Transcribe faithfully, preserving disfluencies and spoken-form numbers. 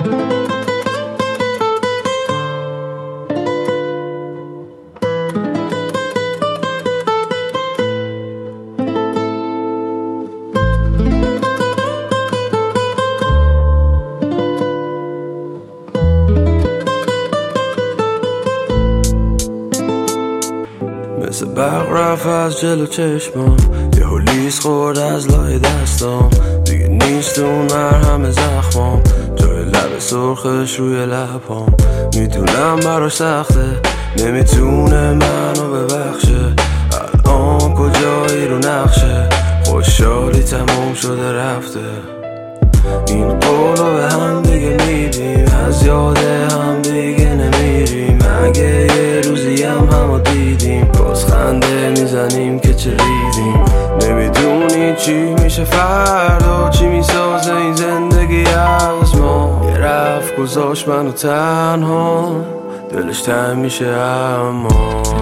مثل برق رفت از جلو چشمم، یه هولیس خورد از لای دستم، دیگه نیست اون مرهم زخمم، جای لب سرخش روی لبام. میدونم براش سخته، نمیتونه منو ببخشه، الان کجایی رو نقشه، خوشحالی تموم شده رفته. این قولو به هم دیگه میدیم، از یاد هم دیگه نمیریم، اگه یه روزی هم همو دیدیم باز خنده میزنیم که چه ریدیم. نمیدونی چی میشه فردا، چی میسازه این زندگی از ما. یه رفت گذاشت منو تنها، دلش تنگ میشه اما